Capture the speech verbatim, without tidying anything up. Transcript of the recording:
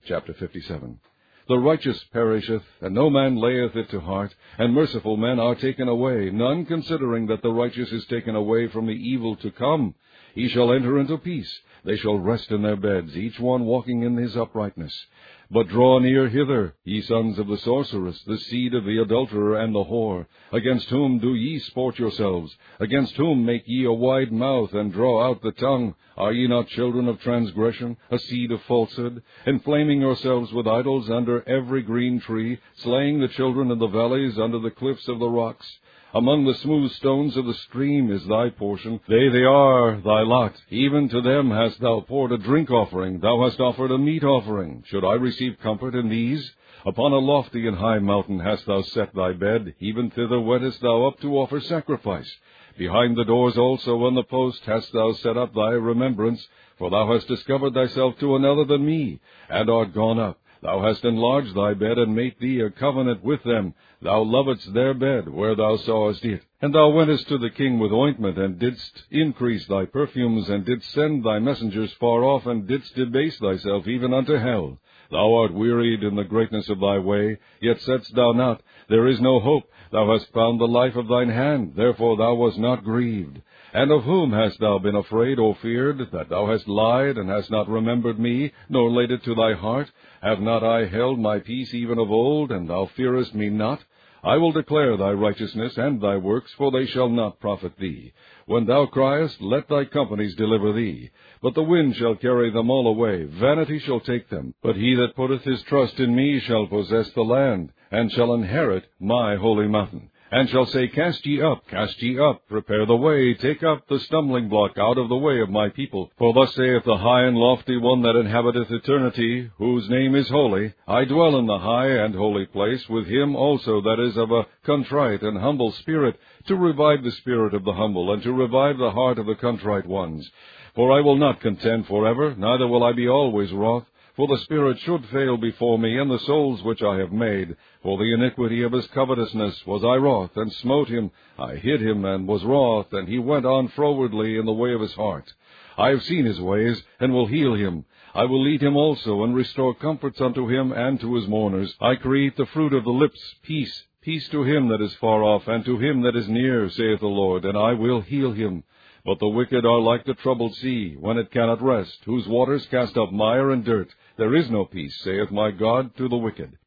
Chapter fifty-seven. The righteous perisheth, and no man layeth it to heart, and merciful men are taken away, none considering that the righteous is taken away from the evil to come. He shall enter into peace, they shall rest in their beds, each one walking in his uprightness. But draw near hither, ye sons of the sorceress, the seed of the adulterer and the whore. Against whom do ye sport yourselves? Against whom make ye a wide mouth, and draw out the tongue? Are ye not children of transgression, a seed of falsehood, inflaming yourselves with idols under every green tree, slaying the children of the valleys under the cliffs of the rocks? Among the smooth stones of the stream is thy portion. They they are thy lot. Even to them hast thou poured a drink offering. Thou hast offered a meat offering. Should I receive comfort in these? Upon a lofty and high mountain hast thou set thy bed. Even thither wentest thou up to offer sacrifice. Behind the doors also on the post hast thou set up thy remembrance. For thou hast discovered thyself to another than me, and art gone up. Thou hast enlarged thy bed, and made thee a covenant with them. Thou lovedst their bed, where thou sawest it. And thou wentest to the king with ointment, and didst increase thy perfumes, and didst send thy messengers far off, and didst debase thyself even unto hell. Thou art wearied in the greatness of thy way, yet saidst thou not, There is no hope. Thou hast found the life of thine hand, therefore thou wast not grieved. And of whom hast thou been afraid or feared, that thou hast lied, and hast not remembered me, nor laid it to thy heart? Have not I held my peace even of old, and thou fearest me not? I will declare thy righteousness and thy works, for they shall not profit thee. When thou criest, let thy companies deliver thee. But the wind shall carry them all away, vanity shall take them. But he that putteth his trust in me shall possess the land, and shall inherit my holy mountain. And shall say, Cast ye up, cast ye up, prepare the way, take up the stumbling block out of the way of my people. For thus saith the high and lofty one that inhabiteth eternity, whose name is holy, I dwell in the high and holy place, with him also that is of a contrite and humble spirit, to revive the spirit of the humble, and to revive the heart of the contrite ones. For I will not contend forever, neither will I be always wroth. For the spirit should fail before me, and the souls which I have made. For the iniquity of his covetousness was I wroth, and smote him. I hid him, and was wroth, and he went on frowardly in the way of his heart. I have seen his ways, and will heal him. I will lead him also, and restore comforts unto him and to his mourners. I create the fruit of the lips, peace. Peace to him that is far off, and to him that is near, saith the Lord, and I will heal him. But the wicked are like the troubled sea, when it cannot rest, whose waters cast up mire and dirt. There is no peace, saith my God, to the wicked.